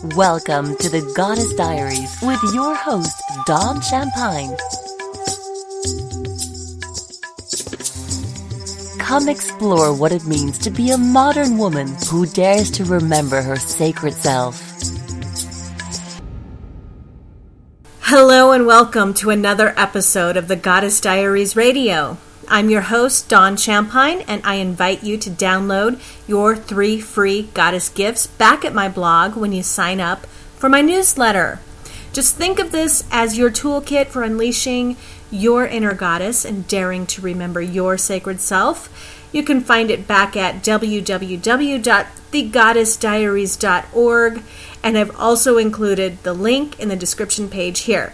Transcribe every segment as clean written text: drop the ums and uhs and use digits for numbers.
Welcome to the Goddess Diaries with your host, Dawn Champagne. Come explore what it means to be a modern woman who dares to remember her sacred self. Hello and welcome to another episode of the Goddess Diaries Radio. I'm your host, Dawn Champagne, and I invite you to download your 3 free goddess gifts back at my blog when you sign up for my newsletter. Just think of this as your toolkit for unleashing your inner goddess and daring to remember your sacred self. You can find it back at www.thegoddessdiaries.org, and I've also included the link in the description page here.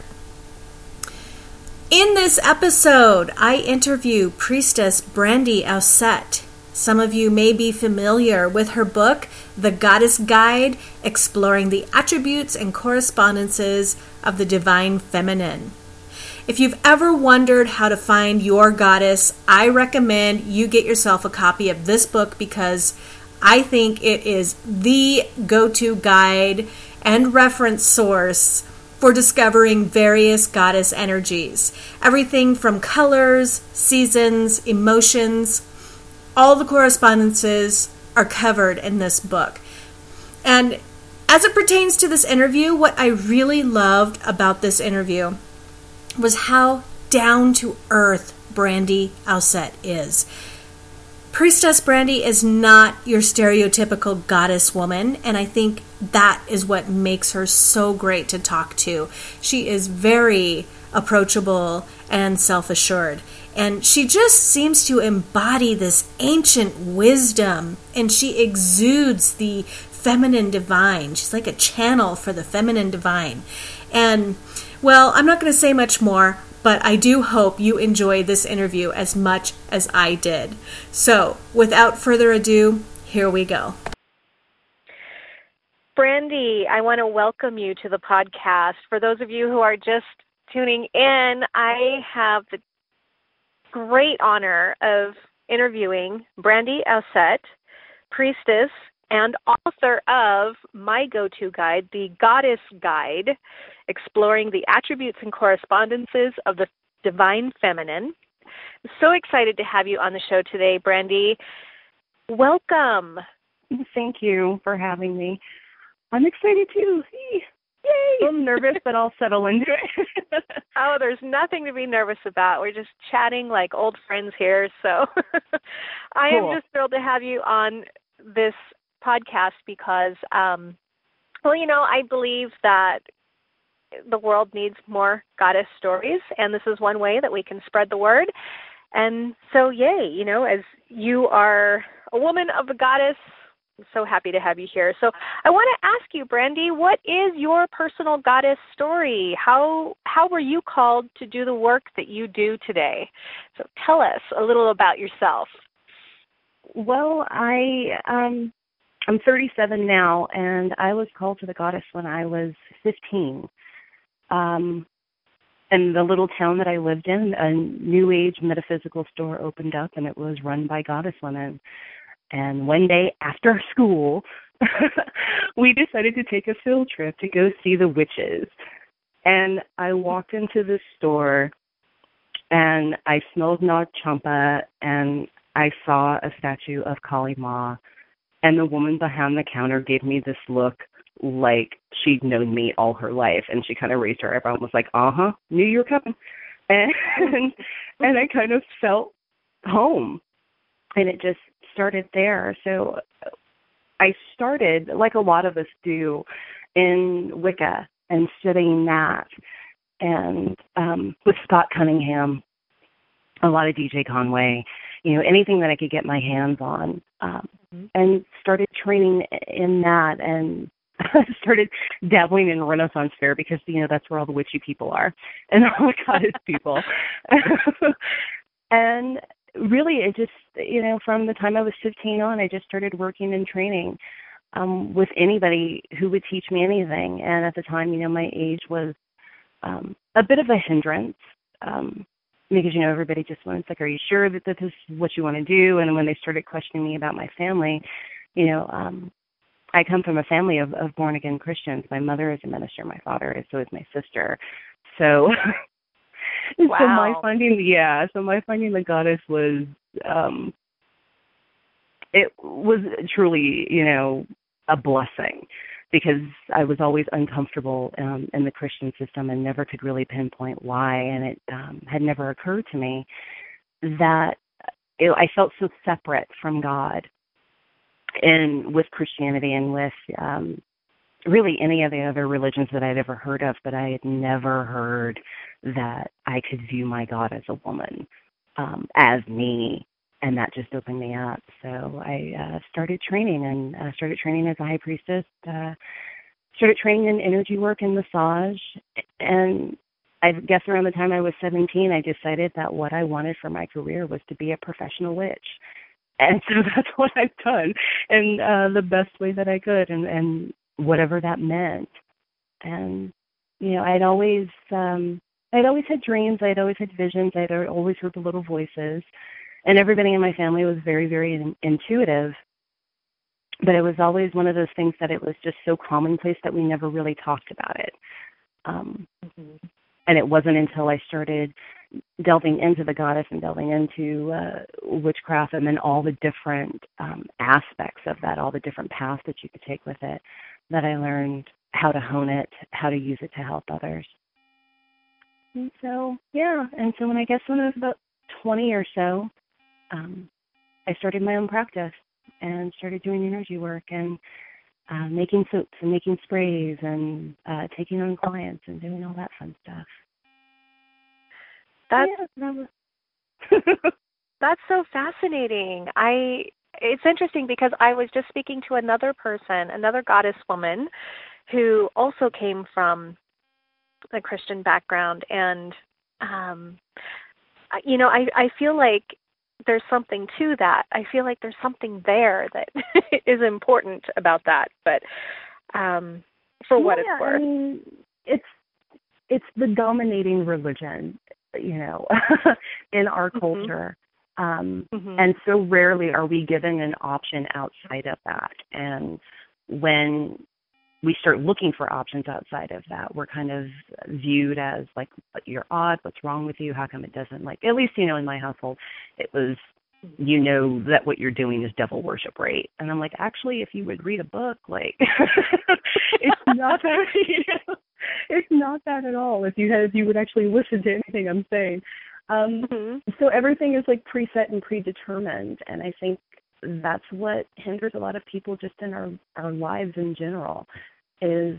In this episode, I interview Priestess Brandy Auset. Some of you may be familiar with her book, The Goddess Guide, Exploring the Attributes and Correspondences of the Divine Feminine. If you've ever wondered how to find your goddess, I recommend you get yourself a copy of this book because I think it is the go-to guide and reference source for discovering various goddess energies. Everything from colors, seasons, emotions, all the correspondences are covered in this book. And as it pertains to this interview, what I really loved about this interview was how down-to-earth Brandy Auset is. Priestess Brandy is not your stereotypical goddess woman, and I think that is what makes her so great to talk to. She is very approachable and self-assured, and she just seems to embody this ancient wisdom, and she exudes the feminine divine. She's like a channel for the feminine divine. And, well, I'm not going to say much more, but I do hope you enjoy this interview as much as I did. So, without further ado, here we go. Brandy, I want to welcome you to the podcast. For those of you who are just tuning in, I have the great honor of interviewing Brandy Auset, priestess and author of my go-to guide, The Goddess Guide, Exploring the Attributes and Correspondences of the Divine Feminine. I'm so excited to have you on the show today, Brandy. Welcome. Thank you for having me. I'm excited too. Yay! I'm nervous, but I'll settle into it. Oh, there's nothing to be nervous about. We're just chatting like old friends here. So I am just thrilled to have you on this podcast because, I believe that the world needs more goddess stories, and this is one way that we can spread the word. And so, yay, as you are a woman of the goddess, I'm so happy to have you here. So I want to ask you, Brandy, what is your personal goddess story? How were you called to do the work that you do today? So tell us a little about yourself. Well, I'm 37 now, and I was called to the goddess when I was 15. In the little town that I lived in, a New Age metaphysical store opened up, and it was run by goddess women. And one day after school, we decided to take a field trip to go see the witches. And I walked into the store, and I smelled Nag Champa, and I saw a statue of Kali Ma. And the woman behind the counter gave me this look like she'd known me all her life. And she kind of raised her eyebrow and was like, knew you were coming. And I kind of felt home. And it just started there. So I started, like a lot of us do, in Wicca and studying that. And with Scott Cunningham, a lot of DJ Conway, anything that I could get my hands on. And started training in that and started dabbling in Renaissance Fair because, that's where all the witchy people are and all the goddess people. And really, it just, from the time I was 15 on, I just started working and training with anybody who would teach me anything. And at the time, my age was a bit of a hindrance because, everybody just wants, like, are you sure that this is what you want to do? And when they started questioning me about my family, I come from a family of born-again Christians. My mother is a minister. My father is, so is my sister. So, Wow. so my finding the goddess was, it was truly, a blessing, because I was always uncomfortable in the Christian system and never could really pinpoint why. And it had never occurred to me that I felt so separate from God and with Christianity and with really any of the other religions that I'd ever heard of, but I had never heard that I could view my God as a woman, as me, and that just opened me up. So I started training, and started training as a high priestess, started training in energy work and massage, and I guess around the time I was 17, I decided that what I wanted for my career was to be a professional witch. And so that's what I've done in the best way that I could, and whatever that meant. And, I'd always had dreams. I'd always had visions. I'd always heard the little voices. And everybody in my family was very, very intuitive. But it was always one of those things that it was just so commonplace that we never really talked about it. And it wasn't until I started delving into the goddess and delving into witchcraft, and then all the different aspects of that, all the different paths that you could take with it, that I learned how to hone it, how to use it to help others. And so, when I was about 20 or so, I started my own practice and started doing energy work and making soaps and making sprays and taking on clients and doing all that fun stuff. That's so fascinating. It's interesting because I was just speaking to another person, another goddess woman, who also came from a Christian background, and I feel like there's something to that. I feel like there's something there that is important about that. But for what it's worth, I mean, it's the dominating religion, in our culture. And so rarely are we given an option outside of that. And when we start looking for options outside of that, we're kind of viewed as like, you're odd, what's wrong with you, how come it doesn't, at least, in my household, it was, that what you're doing is devil worship, right? And I'm like, actually, if you would read a book, it's not that, it's not that at all. If you would actually listen to anything I'm saying. So everything is preset and predetermined. And I think that's what hinders a lot of people just in our lives in general, is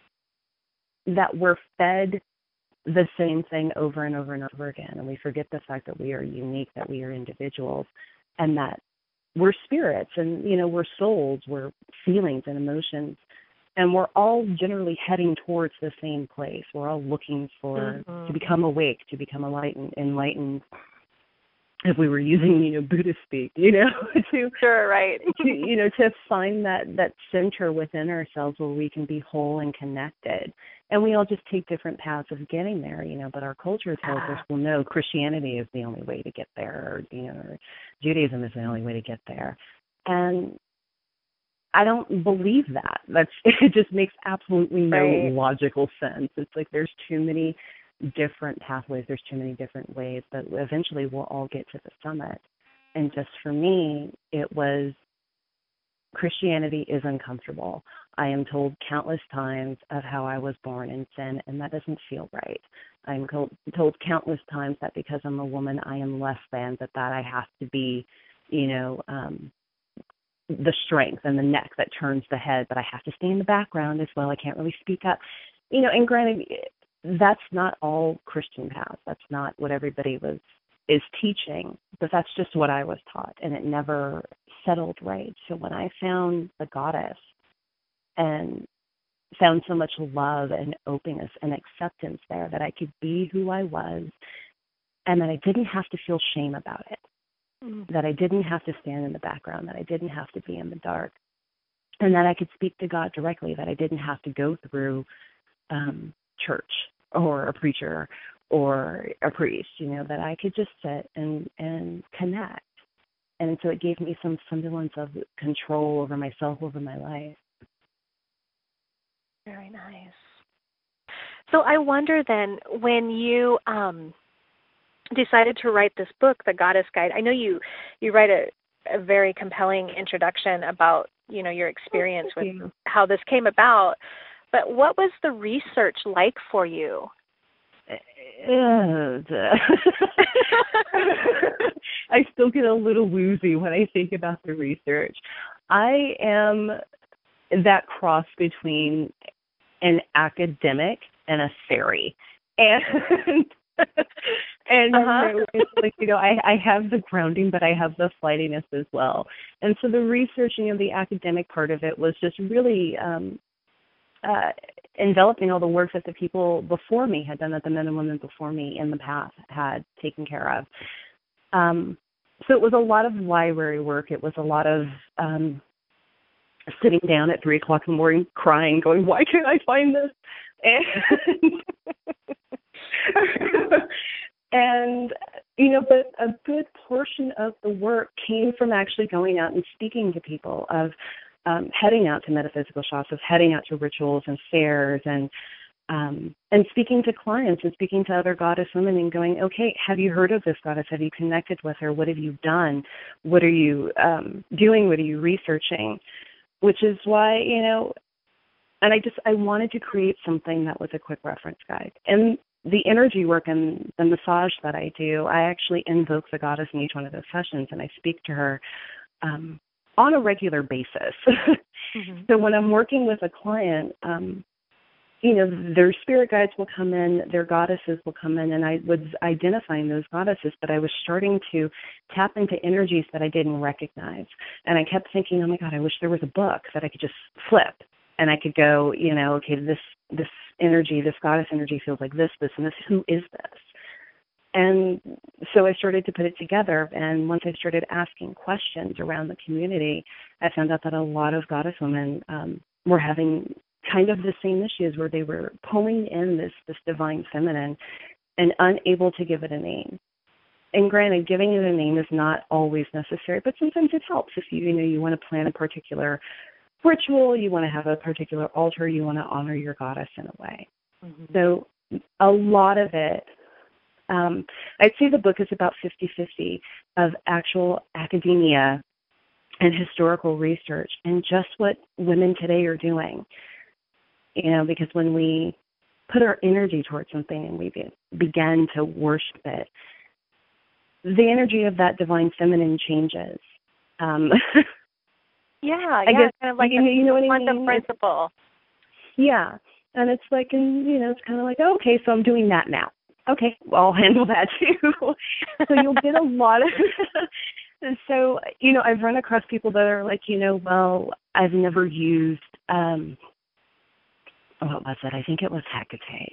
that we're fed the same thing over and over and over again. And we forget the fact that we are unique, that we are individuals, and that we're spirits, and, we're souls, we're feelings and emotions. And we're all generally heading towards the same place. We're all looking for, to become awake, to become enlightened, if we were using, Buddhist speak, Sure, right. to find that center within ourselves where we can be whole and connected. And we all just take different paths of getting there, but our culture tells us, well, no, Christianity is the only way to get there, or Judaism is the only way to get there. And I don't believe that. It just makes absolutely no logical sense. It's like there's too many different pathways, there's too many different ways, but eventually we'll all get to the summit. And just for me, it was, Christianity is uncomfortable. I am told countless times of how I was born in sin, and that doesn't feel right. I'm told countless times that because I'm a woman, I am less than, that I have to be, the strength and the neck that turns the head, but I have to stay in the background as well. I can't really speak up. And granted, that's not all Christian paths. That's not what everybody is teaching, but that's just what I was taught, and it never settled right. So when I found the goddess and found so much love and openness and acceptance there, that I could be who I was, and that I didn't have to feel shame about it, that I didn't have to stand in the background, that I didn't have to be in the dark, and that I could speak to God directly, that I didn't have to go through church or a preacher or a priest, that I could just sit and connect. And so it gave me some semblance of control over myself, over my life. Very nice. So I wonder then, when you decided to write this book, The Goddess Guide, I know you write a very compelling introduction about, your experience with how this came about, but what was the research like for you? I still get a little woozy when I think about the research. I am that cross between an academic and a fairy. And it's like, I have the grounding, but I have the flightiness as well. And so the researching of the academic part of it was just really enveloping all the work that the people before me had done, that the men and women before me in the past had taken care of. So it was a lot of library work. It was a lot of sitting down at 3 o'clock in the morning crying, going, why can't I find this? And but a good portion of the work came from actually going out and speaking to people, of heading out to metaphysical shops, of heading out to rituals and fairs, and speaking to clients and speaking to other goddess women and going, okay, have you heard of this goddess? Have you connected with her? What have you done? What are you doing? What are you researching? Which is why, and I wanted to create something that was a quick reference guide. And the energy work and the massage that I do, I actually invoke the goddess in each one of those sessions, and I speak to her on a regular basis. Mm-hmm. So when I'm working with a client, their spirit guides will come in, their goddesses will come in, and I was identifying those goddesses, but I was starting to tap into energies that I didn't recognize. And I kept thinking, oh my God, I wish there was a book that I could just flip, and I could go, okay, this energy, this goddess energy feels like this, and this, who is this? And so I started to put it together, and once I started asking questions around the community, I found out that a lot of goddess women were having kind of the same issues, where they were pulling in this divine feminine and unable to give it a name. And granted, giving it a name is not always necessary, but sometimes it helps if you want to plan a particular ritual, you want to have a particular altar, you want to honor your goddess in a way. Mm-hmm. So a lot of it, I'd say the book is about 50-50 of actual academia and historical research and just what women today are doing. Because when we put our energy towards something and we begin to worship it, the energy of that divine feminine changes. I guess kind of like quantum principle. Yeah, and it's like, it's kind of like, okay, so I'm doing that now. Okay, well, I'll handle that too. So you'll get a lot of. And so, I've run across people that are like, well, I've never used. What was it? I think it was Hecate.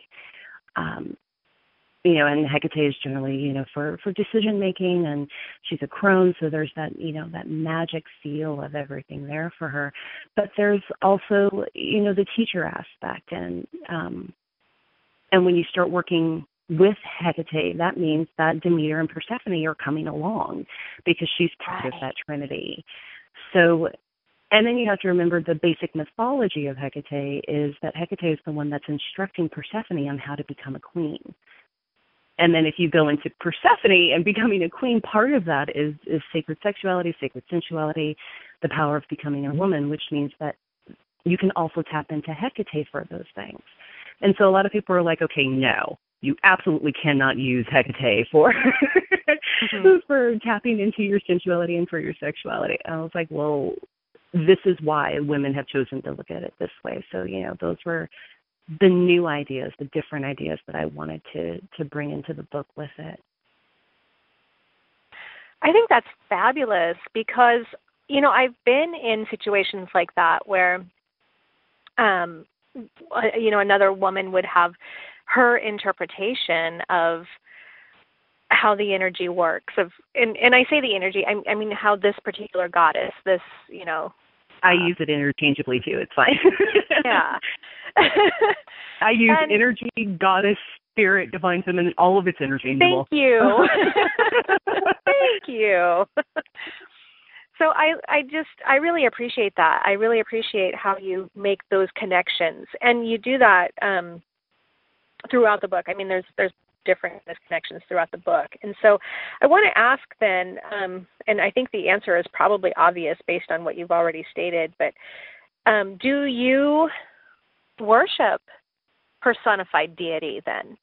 And Hecate is generally, for decision making, and she's a crone, so there's that, that magic feel of everything there for her. But there's also, the teacher aspect, and when you start working with Hecate, that means that Demeter and Persephone are coming along because she's part of that trinity. So, and then you have to remember the basic mythology of Hecate is that Hecate is the one that's instructing Persephone on how to become a queen. And then if you go into Persephone and becoming a queen, part of that is sacred sexuality, sacred sensuality, the power of becoming a woman, which means that you can also tap into Hecate for those things. And so a lot of people are like, okay, no, you absolutely cannot use Hecate for for tapping into your sensuality and for your sexuality. And I was like, well, this is why women have chosen to look at it this way. So, those were the new ideas, the different ideas that I wanted to bring into the book with it. I think that's fabulous because, I've been in situations like that where, another woman would have her interpretation of how the energy works and I say the energy, I mean how this particular goddess, this, I use it interchangeably too. It's fine. Yeah. I use energy, goddess, spirit, divine feminine, all of it's interchangeable. Thank you. Thank you. So I really appreciate that. I really appreciate how you make those connections, and you do that throughout the book. I mean, there's different connections throughout the book, and so I want to ask then, and I think the answer is probably obvious based on what you've already stated, but do you worship personified deity then?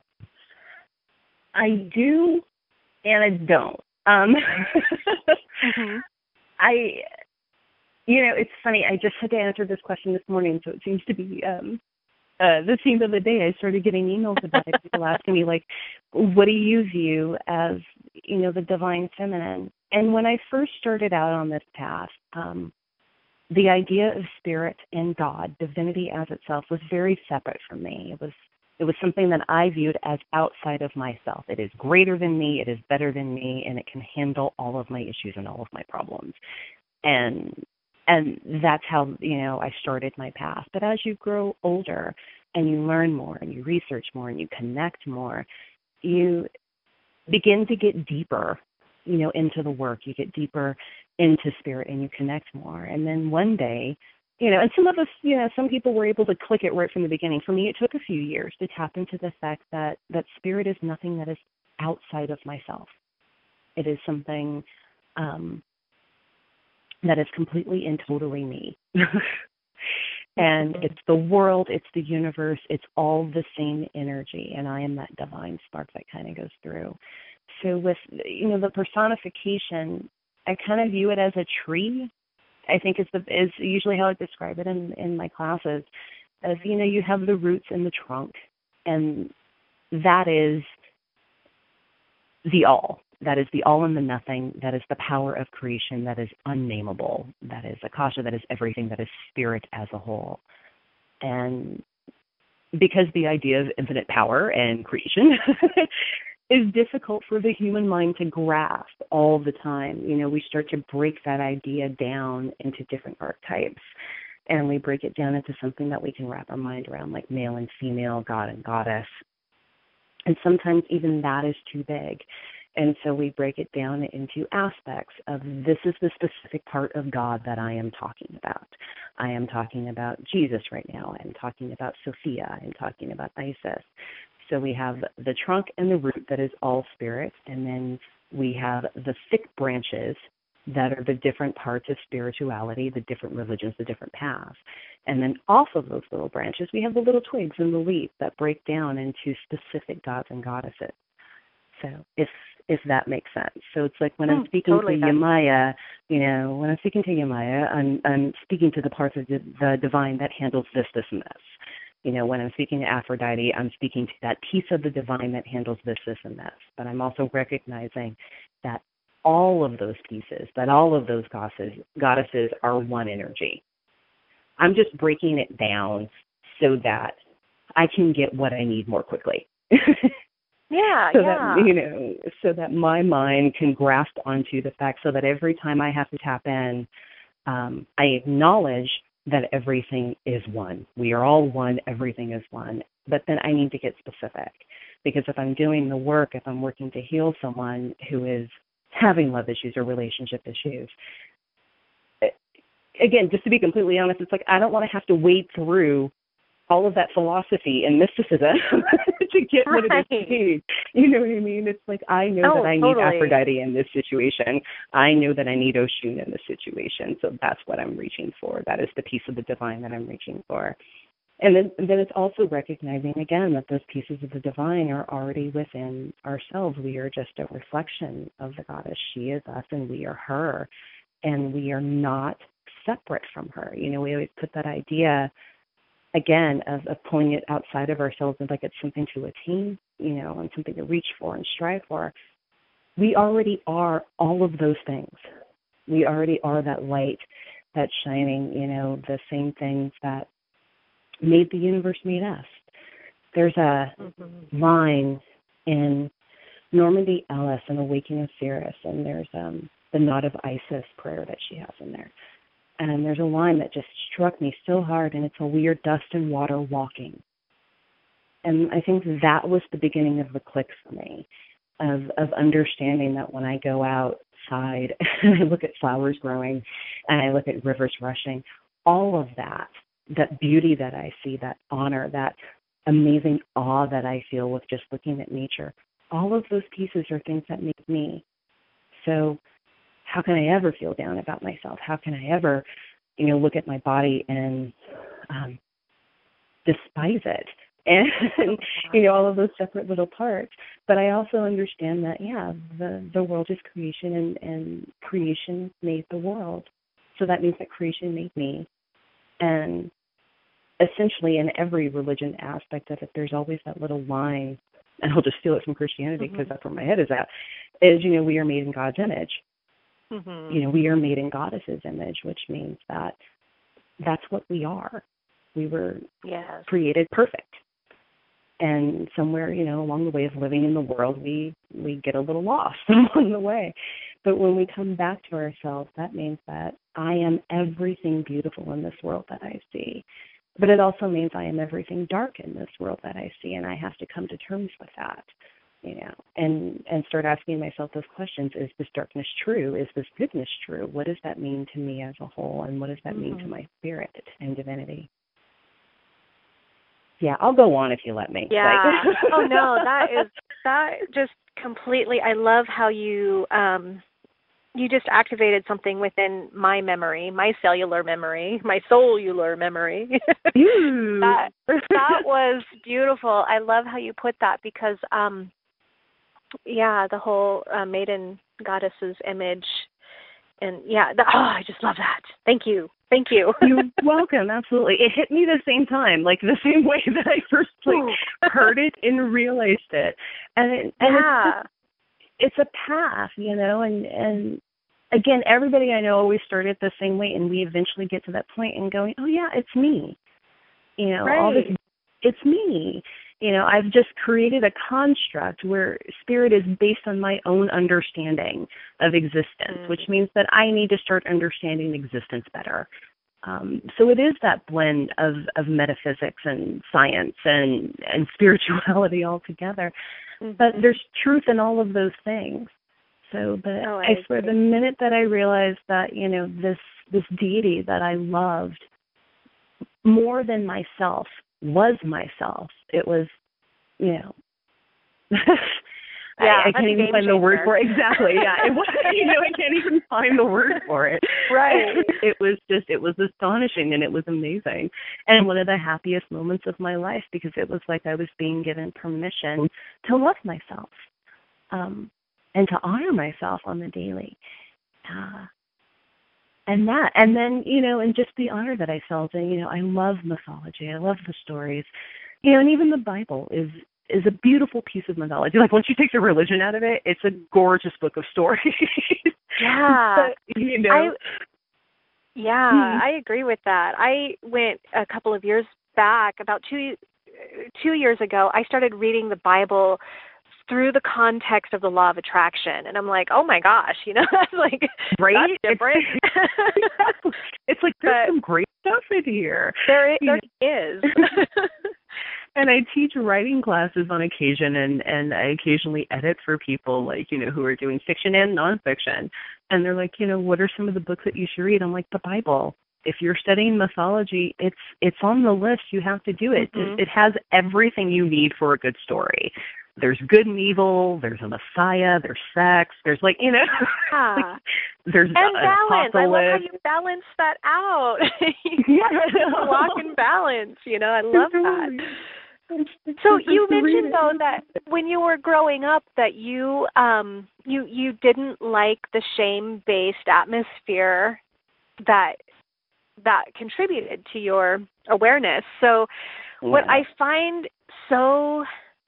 I do, and I don't. Mm-hmm. It's funny. I just had to answer this question this morning, so it seems to be the theme of the day. I started getting emails about it. People asking me, like, what do you view as, the divine feminine? And when I first started out on this path, the idea of spirit and God, divinity as itself, was very separate from me. It was something that I viewed as outside of myself. It is greater than me, it is better than me, and it can handle all of my issues and all of my problems. And that's how, I started my path. But as you grow older and you learn more and you research more and you connect more, you begin to get deeper, into the work. You get deeper into spirit and you connect more. And then one day, and some of us, some people were able to click it right from the beginning. For me, it took a few years to tap into the fact that spirit is nothing that is outside of myself. It is something that is completely and totally me. And it's the world, it's the universe, it's all the same energy, and I am that divine spark that kind of goes through. So with, the personification, I kind of view it as a tree. I think is usually how I describe it in my classes. As you have the roots and the trunk, and that is the all. That is the all and the nothing. That is the power of creation. That is unnameable. That is Akasha. That is everything. That is spirit as a whole. And because the idea of infinite power and creation is difficult for the human mind to grasp all the time. We start to break that idea down into different archetypes, and we break it down into something that we can wrap our mind around, like male and female, God and goddess. And sometimes even that is too big. And so we break it down into aspects of this is the specific part of God that I am talking about. I am talking about Jesus right now. I'm talking about Sophia. I'm talking about Isis. So we have the trunk and the root that is all spirit, and then we have the thick branches that are the different parts of spirituality, the different religions, the different paths. And then off of those little branches, we have the little twigs and the leaf that break down into specific gods and goddesses. So if that makes sense. So it's like when I'm speaking to Yemaya, when I'm speaking to Yemaya, I'm speaking to the parts of the divine that handles this, and this. When I'm speaking to Aphrodite, I'm speaking to that piece of the divine that handles this, and this. But I'm also recognizing that all of those pieces, that all of those goddesses are one energy. I'm just breaking it down so that I can get what I need more quickly. So that my mind can grasp onto the fact, so that every time I have to tap in, I acknowledge that everything is one. We are all one. Everything is one. But then I need to get specific, because if I'm doing the work, if I'm working to heal someone who is having love issues or relationship issues, again, just to be completely honest, it's like I don't want to have to wade through all of that philosophy and mysticism to get what it is to be. You know what I mean? It's like I know that I need Aphrodite in this situation. I know that I need Oshun in this situation. So that's what I'm reaching for. That is the piece of the divine that I'm reaching for. And then it's also recognizing, again, that those pieces of the divine are already within ourselves. We are just a reflection of the goddess. She is us and we are her. And we are not separate from her. We always put that idea, again, of pulling it outside of ourselves and like it's something to attain, and something to reach for and strive for. We already are all of those things. We already are that light that's shining, the same things that made the universe meet us. There's a line in Normandy Ellis, An Awakening of Sirius, and there's the Knot of Isis prayer that she has in there. And there's a line that just struck me so hard, and it's a weird dust and water walking. And I think that was the beginning of the click for me, of understanding that when I go outside and I look at flowers growing and I look at rivers rushing, all of that beauty that I see, that honor, that amazing awe that I feel with just looking at nature, all of those pieces are things that make me. So how can I ever feel down about myself? How can I ever, look at my body and despise it? And, all of those separate little parts. But I also understand that, the world is creation, and creation made the world. So that means that creation made me. And essentially in every religion aspect of it, there's always that little line, and I'll just steal it from Christianity because that's where my head is at, is, we are made in God's image. We are made in Goddess's image, which means that that's what we are. We were created perfect. And somewhere, along the way of living in the world, we get a little lost along the way. But when we come back to ourselves, that means that I am everything beautiful in this world that I see. But it also means I am everything dark in this world that I see, and I have to come to terms with that, and start asking myself those questions. Is this darkness true? Is this goodness true? What does that mean to me as a whole, and what does that mean to my spirit and divinity? Yeah, I'll go on if you let me. Yeah. Oh, no, that just completely, I love how you just activated something within my memory, my cellular memory, my soular memory. that was beautiful. I love how you put that because, the whole maiden goddess's image. And I just love that. Thank you. You're welcome. Absolutely. It hit me the same time, like the same way that I first heard it and realized it. And it's a path, and again, everybody I know always started the same way, and we eventually get to that point and going, oh yeah, it's me. All this, it's me. I've just created a construct where spirit is based on my own understanding of existence, which means that I need to start understanding existence better. So it is that blend of metaphysics and science and spirituality all together. But there's truth in all of those things. So, I swear, the minute that I realized that, this deity that I loved more than myself was myself. It was, I can't even find the word for it. Exactly. Yeah. It was, I can't even find the word for it. Right. It was astonishing, and it was amazing. And one of the happiest moments of my life, because it was like I was being given permission to love myself, and to honor myself on the daily. And then, and just the honor that I felt. And, I love mythology. I love the stories. And even the Bible is a beautiful piece of mythology. Like, once you take the religion out of it, it's a gorgeous book of stories. Yeah. But, I agree with that. I went a couple of years back, about 2 years ago, I started reading the Bible through the context of the law of attraction. And I'm like, oh my gosh, that's like, that's different. It's like, there's some great stuff in here. There is. And I teach writing classes on occasion, and I occasionally edit for people who are doing fiction and nonfiction. And they're like, what are some of the books that you should read? I'm like, the Bible. If you're studying mythology, it's on the list. You have to do it. It has everything you need for a good story. There's good and evil, there's a Messiah, there's sex, there's there's and balance. I love how you balance that out. You walk in balance, I love that. So you mentioned though that when you were growing up that you didn't like the shame-based atmosphere that contributed to your awareness. So what I find so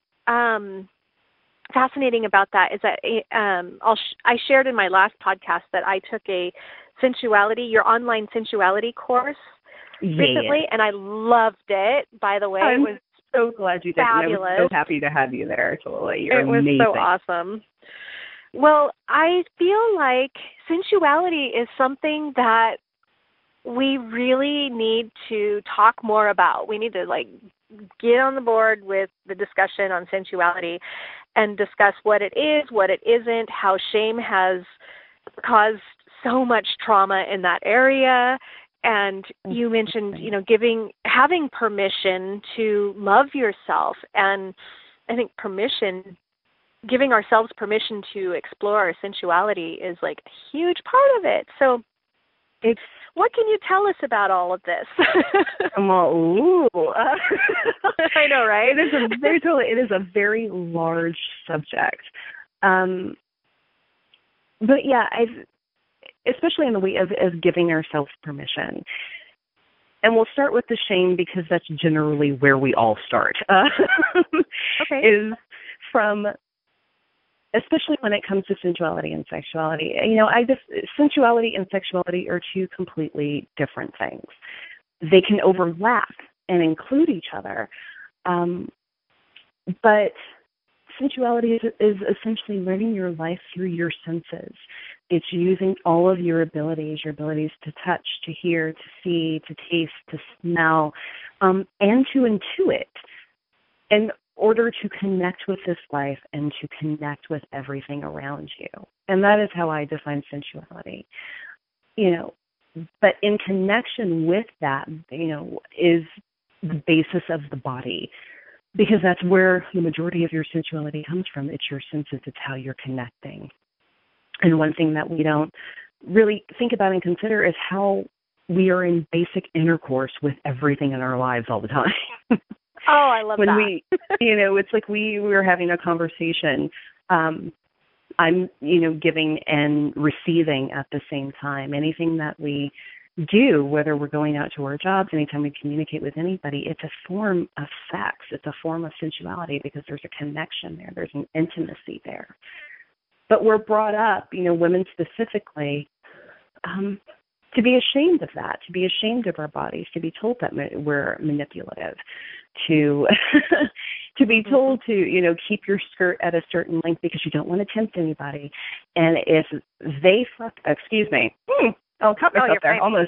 fascinating about that is that I shared in my last podcast that I took your online sensuality course recently, and I loved it. By the way, it was so glad you did. Fabulous. I was so happy to have you there. Totally, you're It amazing. was so awesome. Well, I feel like sensuality is something that we really need to talk more about. We need to get on the board with the discussion on sensuality. and discuss what it is, what it isn't, how shame has caused so much trauma in that area. And you mentioned, having permission to love yourself. And I think giving ourselves permission to explore our sensuality is like a huge part of it. So what can you tell us about all of this? Well, I know, right? It is a very large subject. But yeah, especially in the way of giving ourselves permission. And we'll start with the shame because that's generally where we all start. Okay. Is from, especially when it comes to sensuality and sexuality. Sensuality and sexuality are two completely different things. They can overlap and include each other. But sensuality is essentially living your life through your senses. It's using all of your abilities to touch, to hear, to see, to taste, to smell, and to intuit in order to connect with this life and to connect with everything around you. And that is how I define sensuality. But in connection with that, is the basis of the body. Because that's where the majority of your sensuality comes from. It's your senses. It's how you're connecting. And one thing that we don't really think about and consider is how we are in basic intercourse with everything in our lives all the time. Oh, I love that. When it's like we were having a conversation. I'm, giving and receiving at the same time. Anything that we do, whether we're going out to our jobs, anytime we communicate with anybody, it's a form of sex. It's a form of sensuality because there's a connection there. There's an intimacy there. But we're brought up, women specifically, to be ashamed of that, to be ashamed of our bodies, to be told that we're manipulative, to to be told to, keep your skirt at a certain length because you don't want to tempt anybody. And if they I'll cut myself there. Almost.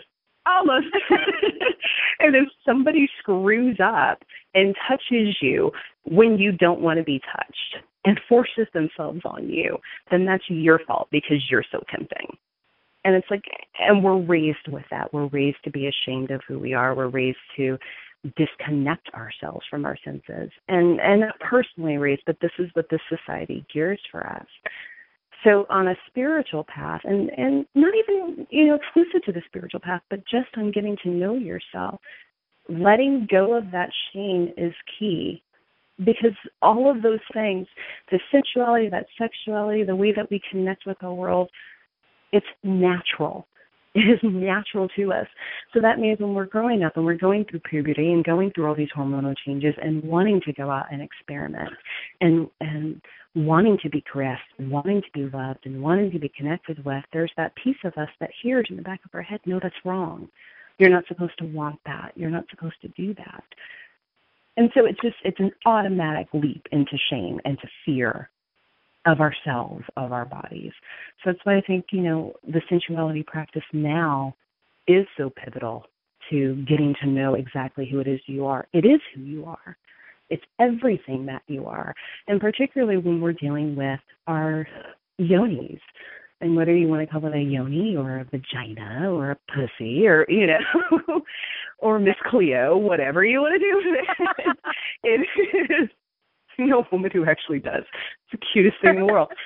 And if somebody screws up and touches you when you don't want to be touched and forces themselves on you, then that's your fault because you're so tempting. And it's like, and we're raised with that. We're raised to be ashamed of who we are. We're raised to disconnect ourselves from our senses. And not personally raised, but this is what this society gears for us. So on a spiritual path, and not even, exclusive to the spiritual path, but just on getting to know yourself, letting go of that shame is key. Because all of those things, the sensuality, that sexuality, the way that we connect with the world, it's natural. It is natural to us. So that means when we're growing up and we're going through puberty and going through all these hormonal changes and wanting to go out and experiment and wanting to be caressed and wanting to be loved and wanting to be connected with, there's that piece of us that hears in the back of our head, no, that's wrong. You're not supposed to want that. You're not supposed to do that. And so it's an automatic leap into shame and to fear of ourselves, of our bodies. So that's why I think, the sensuality practice now is so pivotal to getting to know exactly who it is you are. It is who you are. It's everything that you are. And particularly when we're dealing with our yonis. And whether you want to call it a yoni or a vagina or a pussy or, or Miss Cleo, whatever you want to do with it, it is a woman who actually does. It's the cutest thing in the world.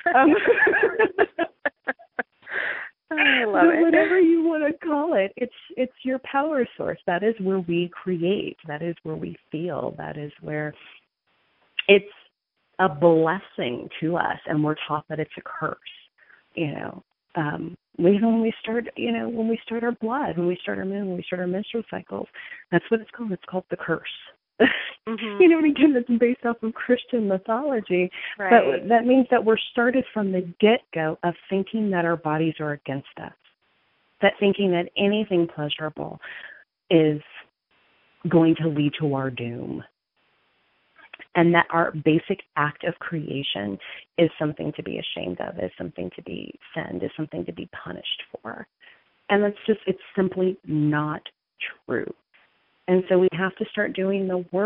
I love it. Whatever you want to call it, it's your power source. That is where we create. That is where we feel. That is where it's a blessing to us, and we're taught that it's a curse. When we start, when we start our blood, when we start our moon, when we start our menstrual cycles, that's what it's called. It's called the curse. Mm-hmm. Again, it's based off of Christian mythology. Right. But that means that we're started from the get-go of thinking that our bodies are against us, that thinking that anything pleasurable is going to lead to our doom, and that our basic act of creation is something to be ashamed of, is something to be sinned, is something to be punished for. And it's simply not true. And so we have to start doing the work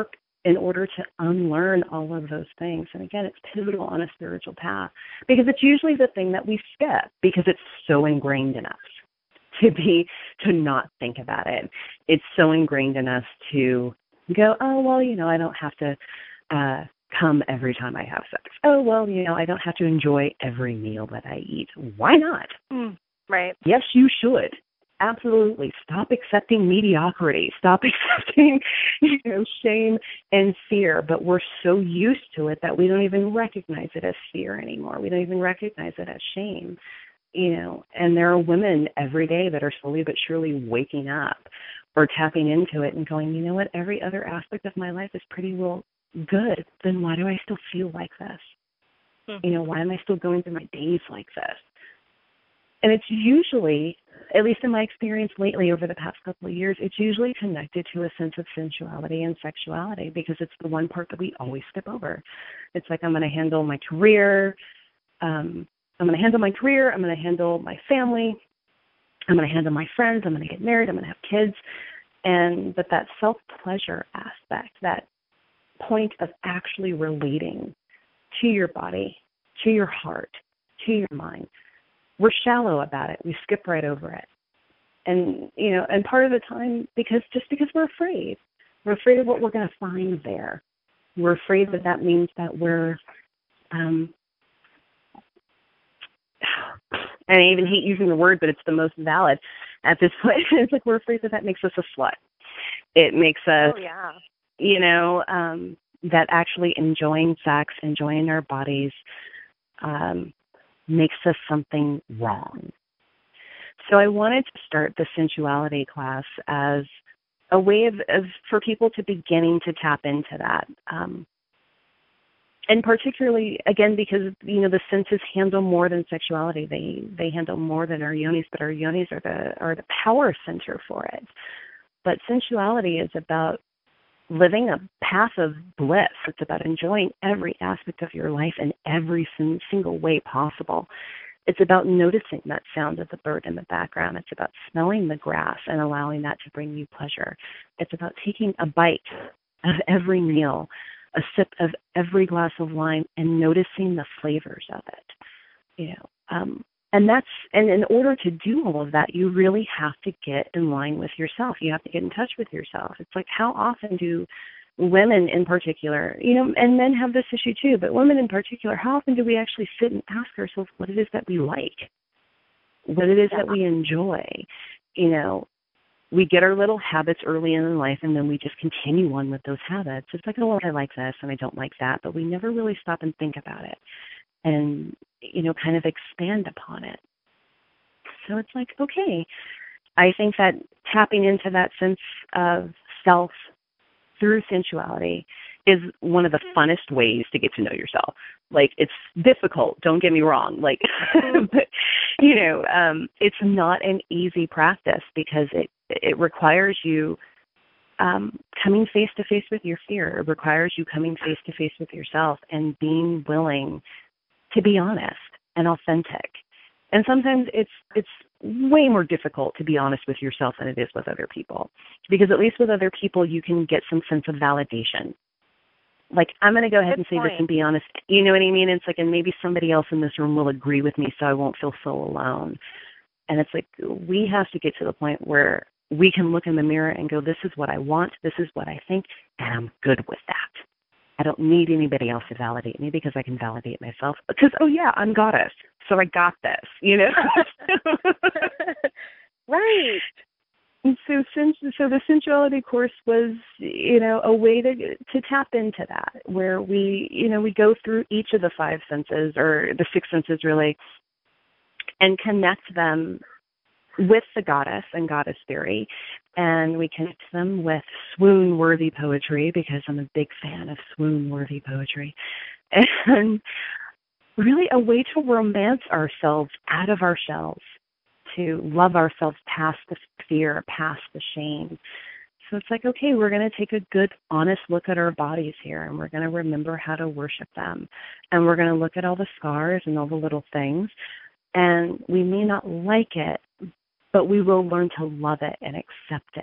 in order to unlearn all of those things. And again, it's pivotal on a spiritual path because it's usually the thing that we skip because it's so ingrained in us to not think about it. It's so ingrained in us to go, oh, well, I don't have to come every time I have sex. Oh, well, I don't have to enjoy every meal that I eat. Why not? Right. Yes, you should. Absolutely. Stop accepting mediocrity. Stop accepting, shame and fear. But we're so used to it that we don't even recognize it as fear anymore. We don't even recognize it as shame. And there are women every day that are slowly but surely waking up or tapping into it and going, you know what, every other aspect of my life is pretty well good. Then why do I still feel like this? Why am I still going through my days like this? And it's usually, at least in my experience lately over the past couple of years, it's usually connected to a sense of sensuality and sexuality because it's the one part that we always skip over. It's like, I'm going to handle my career. I'm going to handle my family. I'm going to handle my friends. I'm going to get married. I'm going to have kids. But that self-pleasure aspect, that point of actually relating to your body, to your heart, to your mind, we're shallow about it. We skip right over it. And, and part of the time, because we're afraid. We're afraid of what we're going to find there. We're afraid that means that we're, and I even hate using the word, but it's the most valid at this point. It's like we're afraid that makes us a slut. It makes us, that actually enjoying sex, enjoying our bodies, makes us something wrong. So I wanted to start the sensuality class as a way of for people to beginning to tap into that. And particularly, again, because, the senses handle more than sexuality. They handle more than our yonis, but our yonis are the power center for it. But sensuality is about living a path of bliss. It's about enjoying every aspect of your life in every single way possible. It's about noticing that sound of the bird in the background. It's about smelling the grass and allowing that to bring you pleasure. It's about taking a bite of every meal, a sip of every glass of wine, and noticing the flavors of it. And in order to do all of that, you really have to get in line with yourself. You have to get in touch with yourself. It's like, how often do women in particular, and men have this issue too, but women in particular, how often do we actually sit and ask ourselves what it is that we like, what it is that we enjoy? We get our little habits early in life, and then we just continue on with those habits. It's like, oh, well, I like this and I don't like that, but we never really stop and think about it and, kind of expand upon it. So it's like, okay, I think that tapping into that sense of self through sensuality is one of the funnest ways to get to know yourself. Like, it's difficult, don't get me wrong. Like, but, it's not an easy practice because it requires you coming face to face with your fear. It requires you coming face to face with yourself and being willing to be honest and authentic. And sometimes it's way more difficult to be honest with yourself than it is with other people. Because at least with other people, you can get some sense of validation. Like, I'm going to go ahead and say this and be honest. You know what I mean? It's like, and maybe somebody else in this room will agree with me so I won't feel so alone. And it's like, we have to get to the point where we can look in the mirror and go, this is what I want, this is what I think, and I'm good with that. I don't need anybody else to validate me because I can validate myself. Because, oh yeah, I'm goddess, so I got this, Right. And so the sensuality course was, a way to tap into that, where we go through each of the five senses, or the six senses really, and connect them with the goddess and goddess theory. And we connect them with swoon-worthy poetry, because I'm a big fan of swoon-worthy poetry. And really a way to romance ourselves out of our shells, to love ourselves past the fear, past the shame. So it's like, okay, we're going to take a good, honest look at our bodies here, and we're going to remember how to worship them. And we're going to look at all the scars and all the little things. And we may not like it, but we will learn to love it and accept it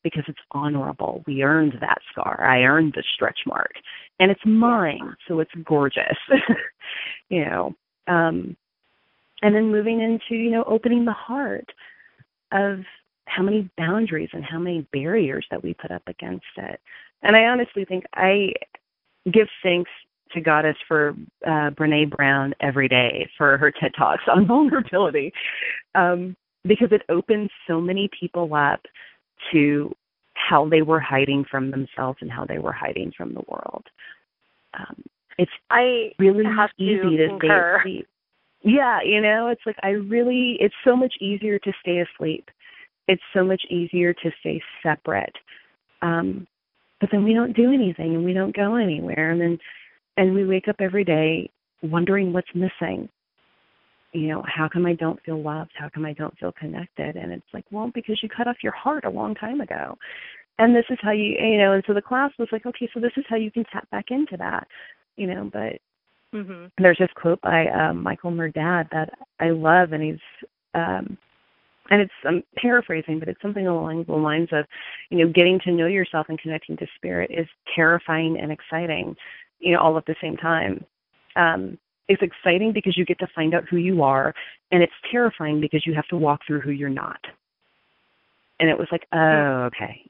because it's honorable. We earned that scar. I earned the stretch mark, and it's mine, so it's gorgeous. you know, and then moving into, you know, opening the heart of how many boundaries and how many barriers that we put up against it. And I honestly think I give thanks to Goddess for Brene Brown every day for her TED Talks on vulnerability, because it opens so many people up to how they were hiding from themselves and how they were hiding from the world. It's really easy to stay asleep. Yeah, you know, it's like it's so much easier to stay asleep. It's so much easier to stay separate. But then we don't do anything and we don't go anywhere. And we wake up every day wondering what's missing. You know, how come I don't feel loved? How come I don't feel connected? And it's like, well, because you cut off your heart a long time ago. And this is how you know, and so the class was like, okay, so this is how you can tap back into that, you know, but there's this quote by Michael Murdad that I love, and he's, and it's, I'm paraphrasing, but it's something along the lines of, you know, getting to know yourself and connecting to spirit is terrifying and exciting, you know, all at the same time. It's exciting because you get to find out who you are, and it's terrifying because you have to walk through who you're not. And it was like, oh, okay.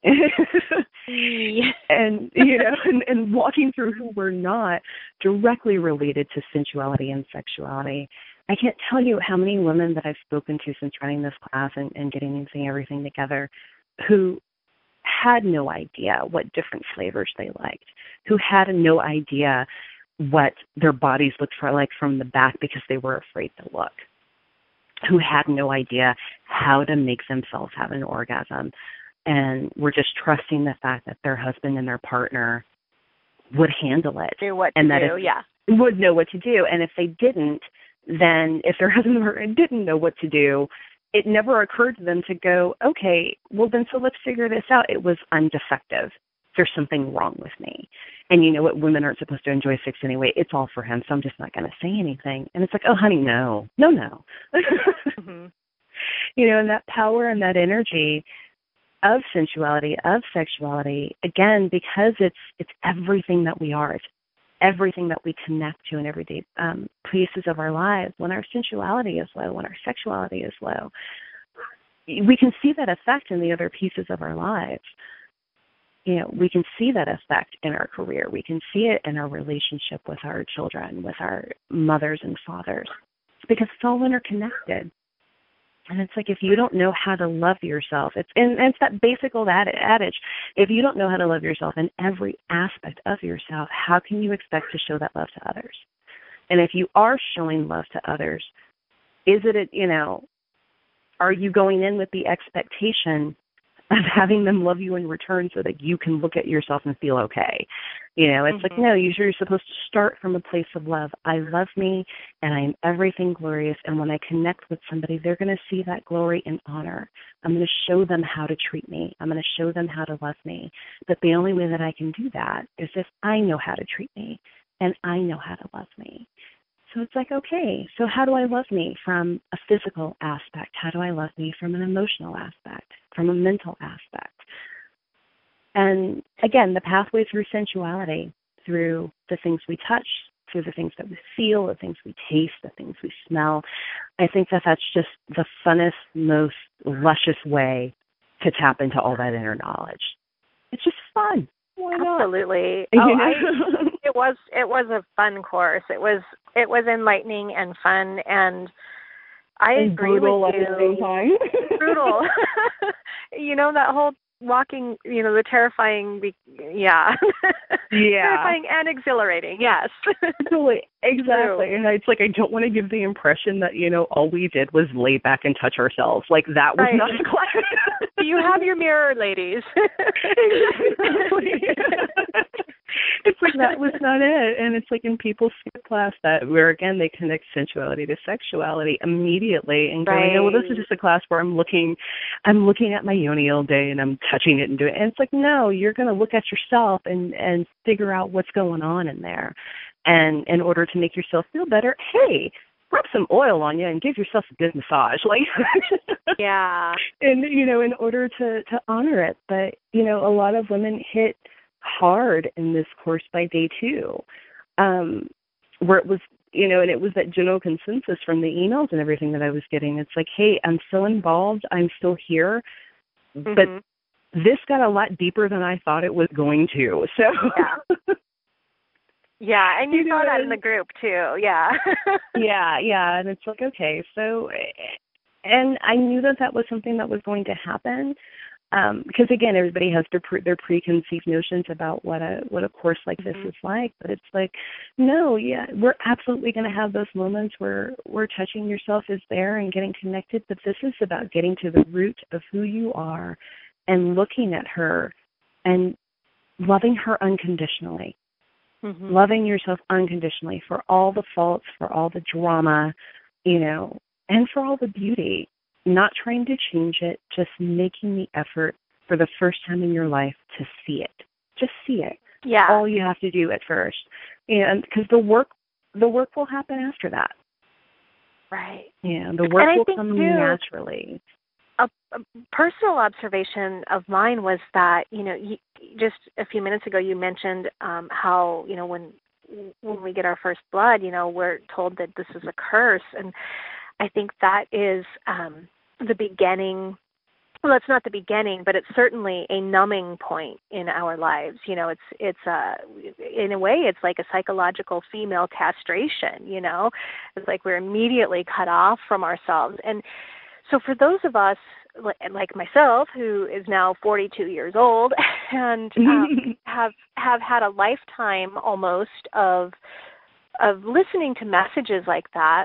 And, you know, and walking through who we're not directly related to sensuality and sexuality. I can't tell you how many women that I've spoken to since running this class and getting everything together who had no idea what different flavors they liked, who had no idea what their bodies looked like from the back because they were afraid to look, who had no idea how to make themselves have an orgasm, and were just trusting the fact that their husband and their partner would handle it. Would know what to do. And if they didn't, then if their husband or partner didn't know what to do, it never occurred to them to go, okay, well then so let's figure this out. It was, I'm defective. There's something wrong with me. And you know what? Women aren't supposed to enjoy sex anyway. It's all for him, so I'm just not going to say anything. And it's like, oh, honey, no. You know, and that power and that energy of sensuality, of sexuality, again, because it's everything that we are. It's everything that we connect to in everyday pieces of our lives. When our sensuality is low, when our sexuality is low, we can see that effect in the other pieces of our lives. You know, we can see that effect in our career. We can see it in our relationship with our children, with our mothers and fathers. It's because it's all interconnected. And it's like, if you don't know how to love yourself, it's that basic old adage, if you don't know how to love yourself in every aspect of yourself, how can you expect to show that love to others? And if you are showing love to others, are you going in with the expectation of having them love you in return so that you can look at yourself and feel okay? You know, it's like, no, you're supposed to start from a place of love. I love me, and I am everything glorious, and when I connect with somebody, they're going to see that glory and honor. I'm going to show them how to treat me. I'm going to show them how to love me. But the only way that I can do that is if I know how to treat me, and I know how to love me. So it's like, okay, so how do I love me from a physical aspect? How do I love me from an emotional aspect, from a mental aspect? And again, the pathway through sensuality, through the things we touch, through the things that we feel, the things we taste, the things we smell, I think that that's just the funnest, most luscious way to tap into all that inner knowledge. It's just fun. Why not? Absolutely. It was a fun course. It was enlightening and fun, and I agree with you. Brutal at the same time. Brutal. You know, that whole walking, you know, the terrifying, terrifying and exhilarating, yes. Totally, exactly. And it's like, I don't want to give the impression that, you know, all we did was lay back and touch ourselves. Like, that was not the class. You have your mirror, ladies. Exactly. It's like, that was not it. And it's like in people skip class where, again, they connect sensuality to sexuality immediately and going, well, this is just a class where I'm looking at my yoni all day and I'm touching it and doing it. And it's like, no, you're going to look at yourself and figure out what's going on in there. And in order to make yourself feel better, hey, rub some oil on you and give yourself a good massage. Like, yeah. And, in order to honor it. But, a lot of women hit hard in this course by day 2, where it was, and it was that general consensus from the emails and everything that I was getting. It's like, hey, I'm still involved. I'm still here. But this got a lot deeper than I thought it was going to. So, yeah. Yeah, and you saw that in the group too. Yeah. yeah, and it's like, okay, so, and I knew that was something that was going to happen, because again, everybody has their preconceived notions about what a course like this is like. But it's like, no, yeah, we're absolutely going to have those moments where touching yourself is there and getting connected. But this is about getting to the root of who you are and looking at her and loving her unconditionally. Loving yourself unconditionally for all the faults, for all the drama, and for all the beauty. Not trying to change it, just making the effort for the first time in your life to see it. Just see it. Yeah. All you have to do at first. And because the work will happen after that. Right. Yeah, the work will come naturally. A personal observation of mine was that, just a few minutes ago you mentioned how, when we get our first blood, we're told that this is a curse. And I think that is the beginning. Well, it's not the beginning, but it's certainly a numbing point in our lives. It's in a way, it's like a psychological female castration, It's like we're immediately cut off from ourselves. And so for those of us, like myself, who is now 42 years old and have had a lifetime almost of listening to messages like that,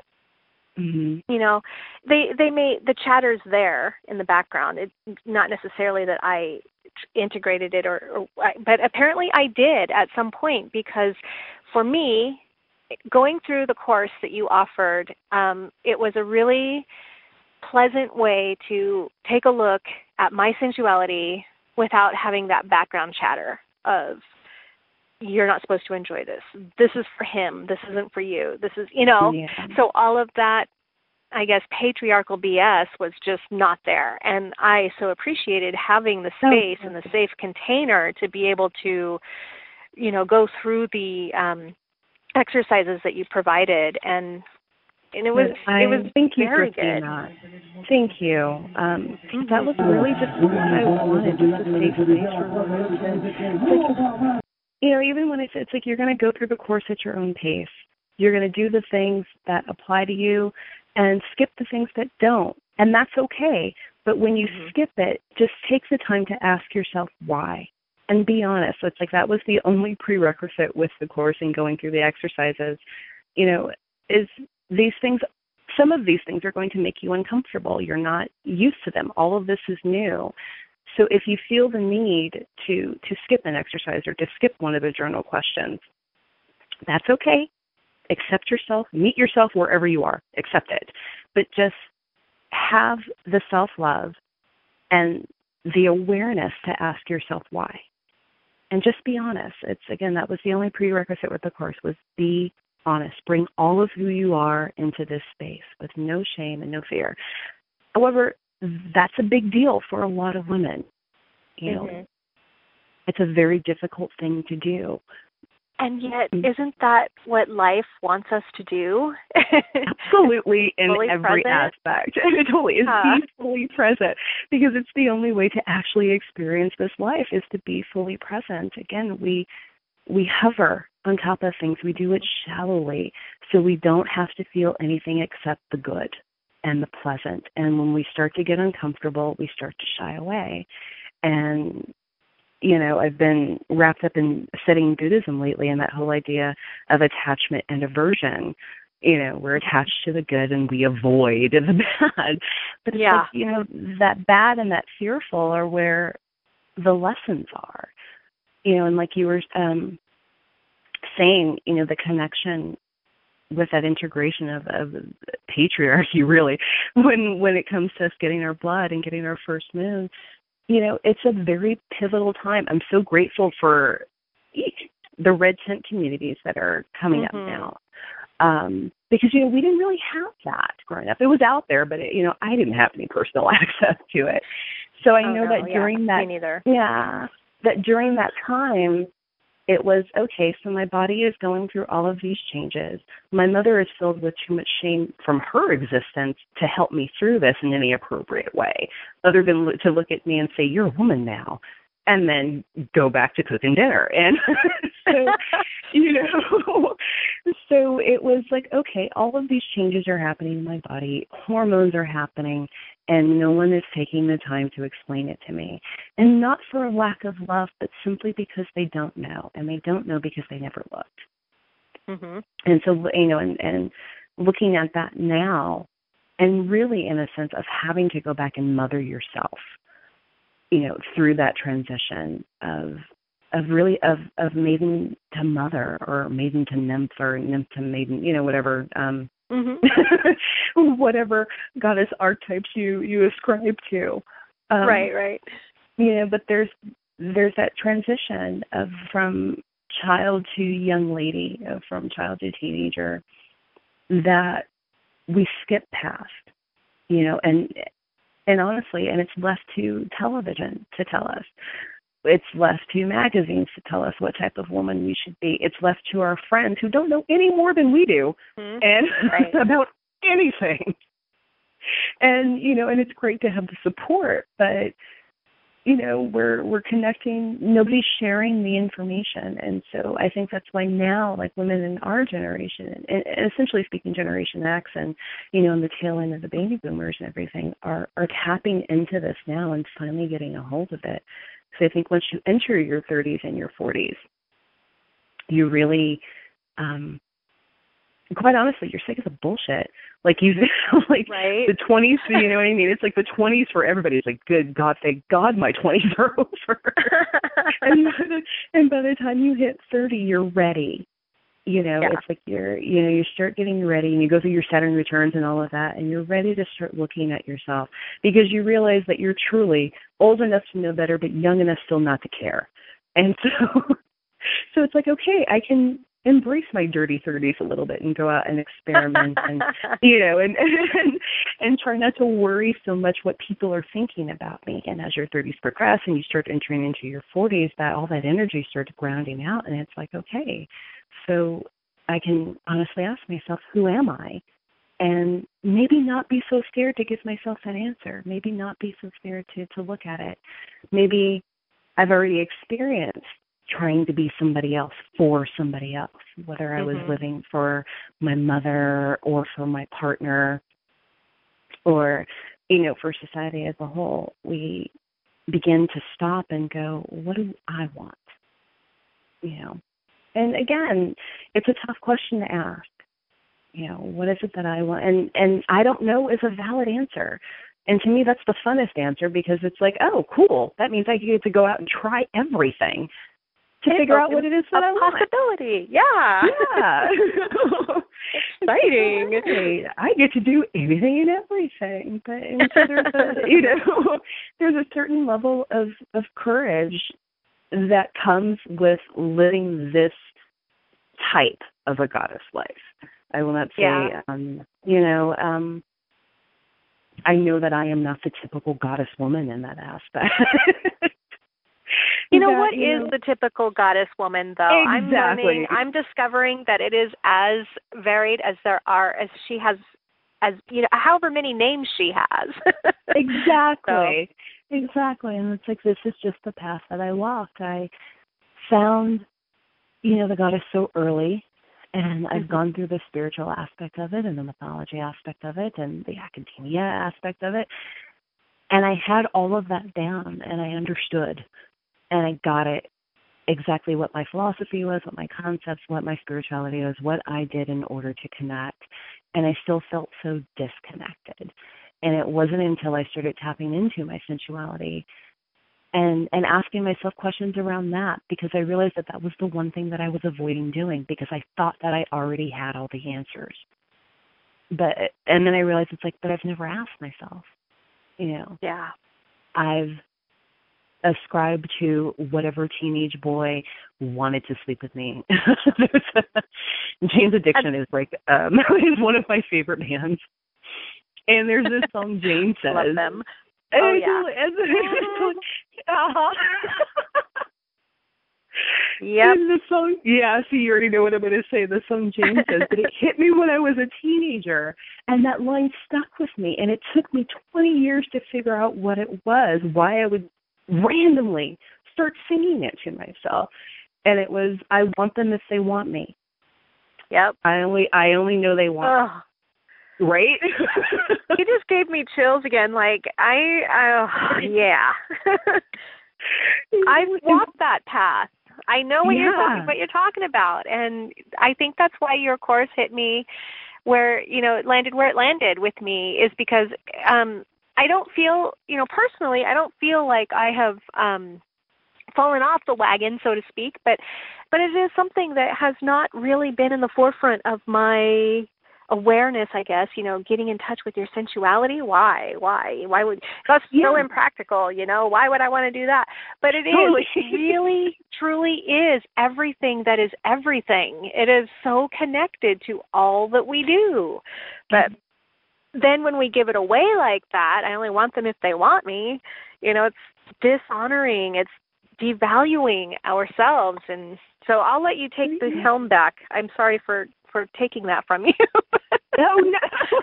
the chatter's there in the background. It's not necessarily that I integrated it, but apparently I did at some point, because for me, going through the course that you offered, it was a really pleasant way to take a look at my sensuality without having that background chatter of, you're not supposed to enjoy this. This is for him. This isn't for you. This is, So all of that, I guess, patriarchal BS was just not there. And I so appreciated having the space and the safe container to be able to, go through the exercises that you provided. And it was thank you very for good. That. Thank you. That was really just what I wanted, just a safe space for women. Even when it's like you're going to go through the course at your own pace. You're going to do the things that apply to you and skip the things that don't. And that's okay. But when you skip it, just take the time to ask yourself why. And be honest. It's like that was the only prerequisite with the course and going through the exercises, is these things, some of these things are going to make you uncomfortable. You're not used to them. All of this is new. So if you feel the need to skip an exercise or to skip one of the journal questions, that's okay. Accept yourself, meet yourself wherever you are, accept it. But just have the self-love and the awareness to ask yourself why. And just be honest. Again, that was the only prerequisite with the course, was be honest. Bring all of who you are into this space with no shame and no fear. However, that's a big deal for a lot of women. It's a very difficult thing to do. And yet, isn't that what life wants us to do? Absolutely, in every present? aspect. It totally is. Be fully present, because it's the only way to actually experience this life, is to be fully present. Again, we hover on top of things. We do it shallowly, so we don't have to feel anything except the good and the pleasant. And when we start to get uncomfortable, we start to shy away. And I've been wrapped up in studying Buddhism lately, and that whole idea of attachment and aversion. We're attached to the good and we avoid the bad. But it's like, that bad and that fearful are where the lessons are. And like you were saying, the connection with that integration of patriarchy, really, when it comes to us getting our blood and getting our first moon, it's a very pivotal time. I'm so grateful for the red tent communities that are coming up now. Because, we didn't really have that growing up. It was out there, but, I didn't have any personal access to it. So I know that during me neither. that during that time, it was, okay, so my body is going through all of these changes. My mother is filled with too much shame from her existence to help me through this in any appropriate way, other than to look at me and say, you're a woman now, and then go back to cooking dinner. And so it was like, okay, all of these changes are happening in my body, hormones are happening, and no one is taking the time to explain it to me. And not for a lack of love, but simply because they don't know, and they don't know because they never looked. Mm-hmm. And so, and looking at that now, and really in a sense of having to go back and mother yourself, through that transition of maiden to mother, or maiden to nymph, or nymph to maiden, whatever, whatever goddess archetypes you ascribe to. Right. But there's that transition from child to young lady, from child to teenager, that we skip past, and honestly, and it's left to television to tell us. It's left to magazines to tell us what type of woman we should be. It's left to our friends who don't know any more than we do, and about anything. And, and it's great to have the support, but, we're connecting. Nobody's sharing the information. And so I think that's why now, like women in our generation, and essentially speaking Generation X and, in the tail end of the baby boomers and everything, are tapping into this now and finally getting a hold of it. So I think once you enter your 30s and your 40s, you really, quite honestly, you're sick of the bullshit. Like the 20s, you know what I mean? It's like the 20s for everybody. It's like, good God, thank God my 20s are over. and by the time you hit 30, you're ready. It's like you start getting ready, and you go through your Saturn returns and all of that, and you're ready to start looking at yourself, because you realize that you're truly old enough to know better, but young enough still not to care. And so it's like, okay, I can embrace my dirty 30s a little bit and go out and experiment and, and try not to worry so much what people are thinking about me. And as your 30s progress and you start entering into your 40s, that all that energy starts grounding out, and it's like, okay, so I can honestly ask myself, who am I? And maybe not be so scared to give myself an answer. Maybe not be so scared to look at it. Maybe I've already experienced trying to be somebody else for somebody else, whether I was living for my mother or for my partner or, for society as a whole. We begin to stop and go, what do I want? And again, it's a tough question to ask. What is it that I want? And I don't know is a valid answer. And to me, that's the funnest answer, because it's like, oh, cool. That means I get to go out and try everything to figure out what it is that I want. Possibility. Yeah. Exciting. I get to do anything and everything. But so there's a certain level of courage that comes with living this type of a goddess life. I will not say, I know that I am not the typical goddess woman in that aspect. What is the typical goddess woman, though? Exactly. I'm discovering that it is as varied as there are, as she has, as however many names she has. Exactly. Exactly. And it's like, this is just the path that I walked. I found, the goddess so early, and I've gone through the spiritual aspect of it and the mythology aspect of it and the academia aspect of it. And I had all of that down, and I understood, and I got it exactly what my philosophy was, what my concepts, what my spirituality was, what I did in order to connect. And I still felt so disconnected. And it wasn't until I started tapping into my sensuality and asking myself questions around that, because I realized that was the one thing that I was avoiding doing, because I thought that I already had all the answers. And then I realized it's like, but I've never asked myself, Yeah. I've ascribe to whatever teenage boy wanted to sleep with me. Jane's Addiction is like is one of my favorite bands. And there's this song Jane says. Love them. Oh, yeah. Yep. And the song, yeah, so you already know what I'm going to say. The song Jane says, but it hit me when I was a teenager, and that line stuck with me. And it took me 20 years to figure out what it was, why I would randomly start singing it to myself. And it was, I want them if they want me. Yep. I only know they want me. Right? You just gave me chills again. Like, yeah. I've walked that path. I know what you're talking about. And I think that's why your course hit me where, it landed where it landed with me, is because I don't feel, personally, I don't feel like I have fallen off the wagon, so to speak, but it is something that has not really been in the forefront of my awareness, I guess, getting in touch with your sensuality. Why would, that's so impractical, why would I want to do that? But it is, it really, truly is everything that is everything. It is so connected to all that we do. But then when we give it away like that, I only want them if they want me, it's dishonoring, it's devaluing ourselves. And so I'll let you take the helm back. I'm sorry for taking that from you. Oh, no.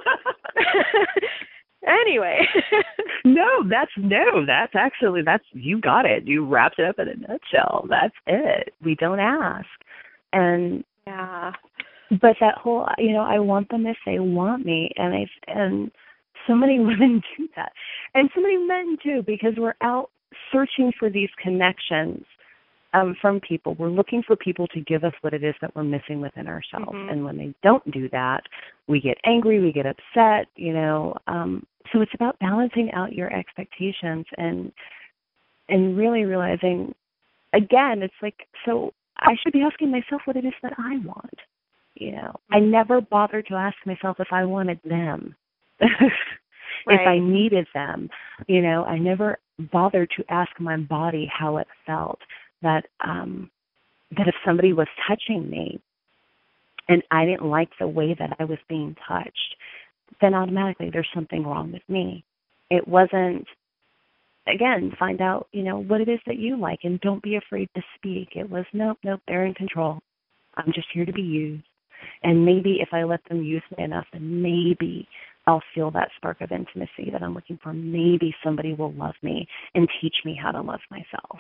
Anyway. That's you got it. You wrapped it up in a nutshell. That's it. We don't ask. And but that whole, I want them if they want me. And so many women do that. And so many men too, because we're out searching for these connections from people. We're looking for people to give us what it is that we're missing within ourselves. Mm-hmm. And when they don't do that, we get angry, we get upset, So it's about balancing out your expectations and really realizing, again, it's like, so I should be asking myself what it is that I want. I never bothered to ask myself if I wanted them, if I needed them. I never bothered to ask my body how it felt. That if somebody was touching me and I didn't like the way that I was being touched, then automatically there's something wrong with me. It wasn't, again, find out, what it is that you like and don't be afraid to speak. It was, nope, they're in control. I'm just here to be used. And maybe if I let them use me enough, then maybe I'll feel that spark of intimacy that I'm looking for. Maybe somebody will love me and teach me how to love myself.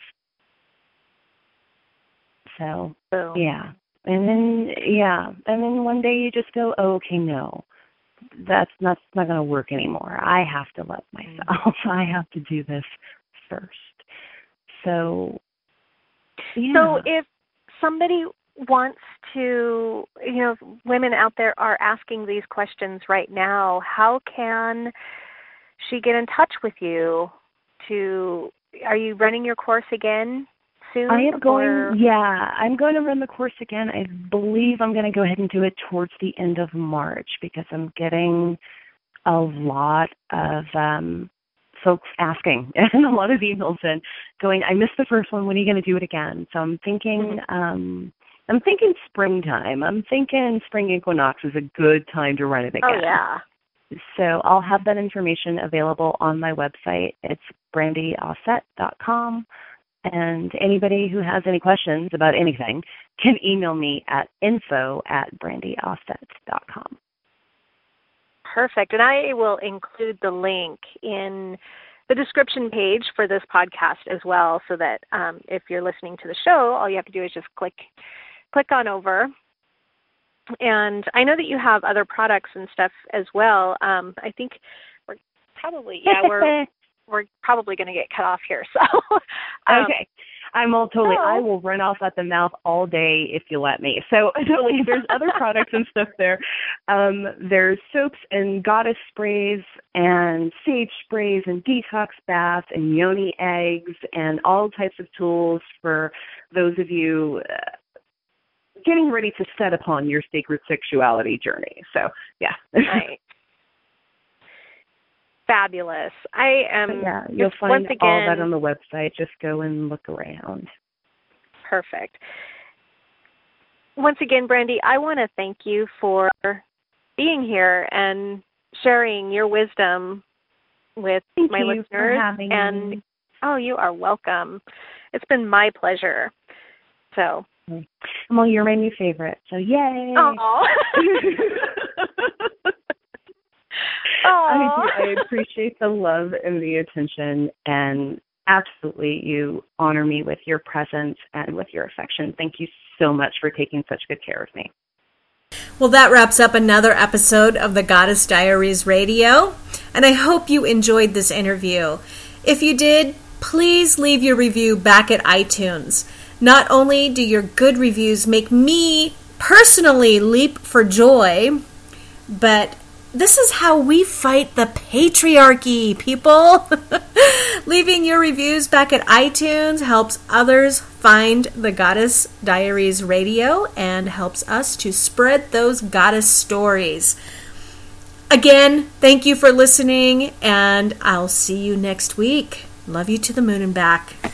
So, And then one day you just go, oh, okay, no, that's not going to work anymore. I have to love myself. I have to do this first. So, So if somebody wants to, women out there are asking these questions right now, how can she get in touch with you? Are you running your course again soon? I am going, I'm going to run the course again. I believe I'm going to go ahead and do it towards the end of March because I'm getting a lot of folks asking and a lot of emails and going, I missed the first one. When are you going to do it again? So I'm thinking, springtime. I'm thinking spring equinox is a good time to run it again. Oh, yeah. So I'll have that information available on my website. It's brandyaussett.com. And anybody who has any questions about anything can email me at info@brandyaussett.com. Perfect. And I will include the link in the description page for this podcast as well, so that if you're listening to the show, all you have to do is just click on over. And I know that you have other products and stuff as well. I think we're probably, we're probably going to get cut off here. So okay. I'm all totally, I will run off at the mouth all day if you let me. So totally, there's other products and stuff there. There's soaps and goddess sprays and sage sprays and detox baths and yoni eggs and all types of tools for those of you getting ready to set upon your sacred sexuality journey. So, yeah. Right. fabulous. I am. Yeah, you'll find all that on the website. Just find all that on the website. Just go and look around. Perfect. Once again, Brandy, I want to thank you for being here and sharing your wisdom with my listeners. For having me. Oh, you are welcome. It's been my pleasure. So. Well, you're my new favorite, so yay! Oh. I appreciate the love and the attention, and absolutely you honor me with your presence and with your affection. Thank you so much for taking such good care of me. Well, that wraps up another episode of the Goddess Diaries Radio, and I hope you enjoyed this interview. If you did, please leave your review back at iTunes. Not only do your good reviews make me personally leap for joy, but this is how we fight the patriarchy, people. Leaving your reviews back at iTunes helps others find the Goddess Diaries Radio and helps us to spread those goddess stories. Again, thank you for listening, and I'll see you next week. Love you to the moon and back.